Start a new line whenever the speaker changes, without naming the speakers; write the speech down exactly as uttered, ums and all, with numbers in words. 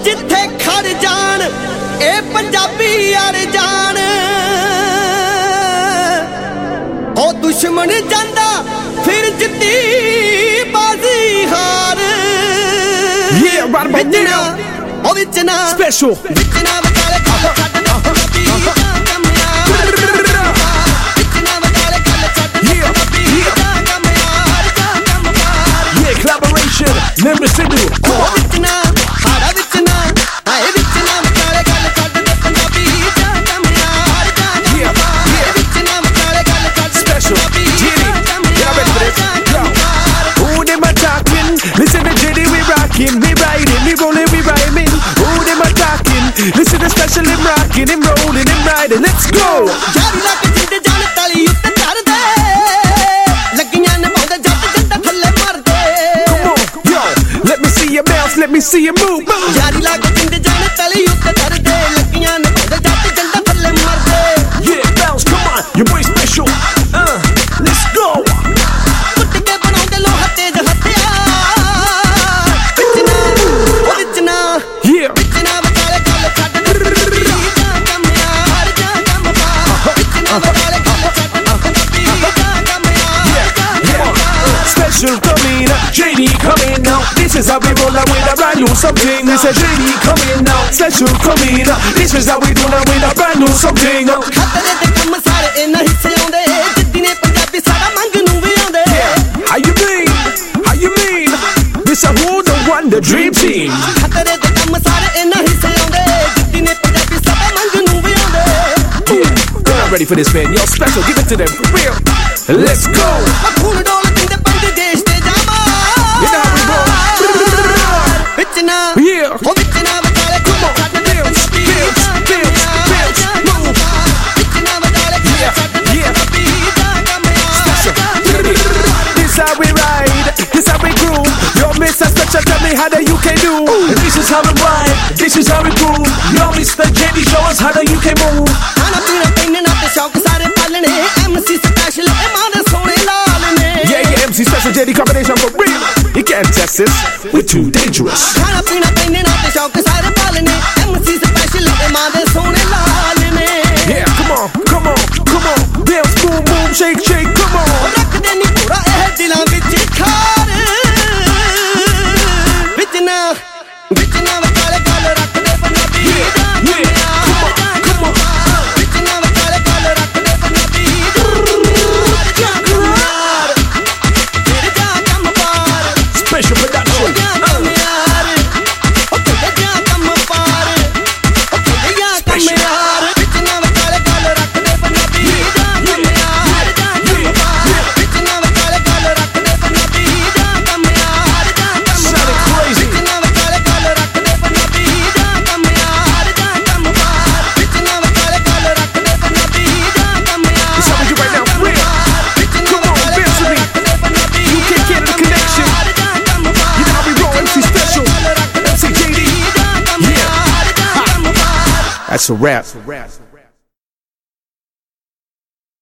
ਜਿੱਥੇ ਖੜ ਜਾਣ ਇਹ ਪੰਜਾਬੀ ਅੜ ਜਾਣ ਉਹ ਦੁਸ਼ਮਣ ਜਾਂਦਾ ਫਿਰ ਜਿੱਤੀ ਬਾਜ਼ੀ ਹਾਰ
Yeah, right about now.
ਉਹ ਵਿੱਚ ਨਾ
Special.
ਵਿੱਚ ਨਾ ਵਕਾਲੇ ਗੱਲ ਛੱਡ ਦੇ ਪੰਜਾਬੀ ਦਾ ਕਮਿਆਰ ਵਿੱਚ ਨਾ ਵਕਾਲੇ ਗੱਲ ਛੱਡ ਦੇ ਪੰਜਾਬੀ ਦਾ ਕਮਿਆਰ ਦਾ ਕਮਿਆਰ
Yeah, collaboration. Never single.
ਉਹ ਵਿੱਚ ਨਾ ਸਾਡਾ ਵਿੱਚ ਨਾ ਆਏ ਵਿੱਚ ਨਾ ਵਕਾਲੇ ਗੱਲ ਛੱਡ ਦੇ ਪੰਜਾਬੀ ਦਾ ਕਮਿਆਰ ਦਾ ਕਮਿਆਰ ਵਿੱਚ ਨਾ ਵਕਾਲੇ ਗੱਲ ਛੱਡ ਦੇ ਪੰਜਾਬੀ ਦਾ ਕਮਿਆਰ
Who them a talking? Listen to J D, we rockin', we riding, we rollin', we rhyming. Who them a talking? Listen to Special, him rockin', him rollin', him riding. Let's go.
ਜਾਰੀ ਲੱਗ ਜਿੰਦੇ ਜਾਣ ਤਲੀ ਉੱਤੇ ਚੜਦੇ ਲੱਗੀਆਂ ਨੇ ਪਾਉਂਦੇ ਜੱਟ ਜੱਟ ਥੱਲੇ ਮਰਦੇ
Come on, yo, let me see your bounce, let me see you move.
ਜਾਰੀ ਲੱਗ ਜਿੰਦੇ ਜਾਣ ਤਲੀ ਉੱਤੇ ਚੜਦੇ ਲੱਗੀਆਂ ਨੇ ਪਾਉਂਦੇ ਜੱਟ ਜੱਟ ਥੱਲੇ ਮਰਦੇ
Yeah, bounce, come on, your boy Special. Uh, let's go.
ਕੁੱਟ ਕੇ ਬਣਾਉਂਦੇ ਲੋਹਾ ਤੇਜ ਹਥਿਆਰ ਵਿੱਚ ਨਾ ਉਹ ਵਿੱਚ ਨਾ
Yeah.
ਵਿੱਚ ਨਾ ਵਕਾਲੇ ਗੱਲ ਛੱਡ ਦੇ ਪੰਜਾਬੀ ਦਾ ਕਮਿਆਰ ਦਾ ਕਮਪਾਰ ਵਿੱਚ ਨਾ ਵਕਾਲੇ ਗੱਲ ਛੱਡ ਦੇ ਪੰਜਾਬੀ ਦਾ ਕਮਿਆਰ ਦਾ ਕਮਪਾਰ
Special coming up, J D coming now. This is how we roll out with a brand new something. This is J D coming now. Special coming up. This is how we roll out with a brand new something.
ਖਤਰੇ ਦੇ ਕੰਮ ਸਾਰੇ ਇਹਨਾਂ ਹਿੱਸੇ ਆਉਂਦੇ ਜਿੱਦੀ ਨੇ ਪੰਜਾਬੀ ਸਾਡਾ ਮੰਗ ਨੂੰ ਵੀ ਆਉਂਦੇ
How you mean? How you mean? This a who the one, the dream team.
ਖਤਰੇ ਦੇ ਕੰਮ ਸਾਰੇ ਇਹਨਾਂ ਹਿੱਸੇ ਆਉਂਦੇ ਜਿੱਦੀ ਨੇ ਪੰਜਾਬੀ ਸਾਡਾ ਮੰਗ ਨੂੰ ਵੀ ਆਉਂਦੇ
Yeah, they're not ready for this, man. Yo, Special, give it to them for real. Let's go.
ਖੂਨ ਡੋਲ ਦਿੰਦੇ ਪੰਜ ਦੇਸ਼ ਤੇ ਜਾਵਾਂ
You know how we roll.
ਵਿੱਚ ਨਾ
Yeah.
ਉਹ ਵਿੱਚ ਨਾ ਵਕਾਲੇ ਗੱਲ ਛੱਡ ਦੇ ਪੰਜਾਬੀ ਦਾ ਕਮਿਆਰ ਵਿੱਚ ਨਾ ਵਕਾਲੇ ਗੱਲ ਛੱਡ ਦੇ ਪੰਜਾਬੀ ਦਾ ਕਮਿਆਰ
This how we ride, this how we groove. Yo, Mister Special, tell me how the U K do. This is how we ride, this is how we groove. Yo, Mister J D, show us how the U K move.
ਖਾਣਾ ਪੀਣਾ ਪਹਿਨਣਾ ਤੇ ਸ਼ੌਕ ਸਾਰੇ ਪਾਲਣੇ MC special ਇਹ ਮਾਂ ਦੇ ਸੋਹਣੇ ਲਾਲ ਨੇ
Yeah, yeah, M C Special J D combination for real. You can't test this, we're too dangerous.
ਖਾਣਾ ਪੀਣਾ ਪਹਿਨਣਾ ਤੇ ਸ਼ੌਕ ਸਾਰੇ ਪਾਲਣੇ ਐਮਸੀ ਸਪੈਸ਼ਲ ਇਹ ਮਾਂ ਦੇ ਸੋਹਣੇ ਲਾਲ ਨੇ
Yeah, come on, come on, come on. Bounce, boom, boom, shake, shake, come on.
ਰੱਖਦੇ ਨੀ ਪੂਰਾ ਇਹ ਦਿਲਾਂ ਵਿੱਚ ਖਾਰ ਵਿੱਚ ਨਾ ਵਿੱਚ ਨਾ ਵਕਾਲੇ ਗੱਲ ਰੱਖਦੇ ਪੰਜਾਬੀ ਦਾ ਕਮਿਆਰ ਦਾ ਕਮਪਾਰ ਵਿੱਚ ਨਾ ਵਕਾਲੇ ਗੱਲ ਰੱਖਦੇ ਪੰਜਾਬੀ ਦਾ ਕਮਿਆਰ ਫਿਰ ਜਾ ਕਮਪਾਰ
Special production.
ਜਾ ਕਮਿਆਰ ਉਹ ਕਹਿੰਦੇ ਜਾ ਕਮਪਾਰ ਉਹ ਕਹਿੰਦੇ ਜਾ ਕਮਿਆਰ ਵਿੱਚ ਨਾ ਵਕਾਲੇ ਗੱਲ ਰੱਖਦੇ ਪੰਜਾਬੀ ਦਾ ਕਮਿਆਰ ਦਾ ਕਮਪਾਰ ਵਿੱਚ ਨਾ ਵਕਾਲੇ ਗੱਲ ਰੱਖਦੇ ਪੰਜਾਬੀ ਦਾ ਕਮਿਆਰ ਦਾ
Sounding
ਕਮਪਾਰ
crazy.
ਵਿੱਚ ਨਾ ਵਕਾਲੇ ਗੱਲ ਰੱਖਦੇ ਪੰਜਾਬੀ ਦਾ ਕਮਿਆਰ ਦਾ ਕਮਪਾਰ ਵਿੱਚ ਨਾ ਵਕਾਲੇ ਗੱਲ ਰੱਖਦੇ ਪੰਜਾਬੀ ਦਾ ਕਮਿਆਰ
That's how we do right now, for real. Come on, dance with me. U K Canada connection. You know how we roll, M C Special, M C J D. Yeah. Ha. That's a rap.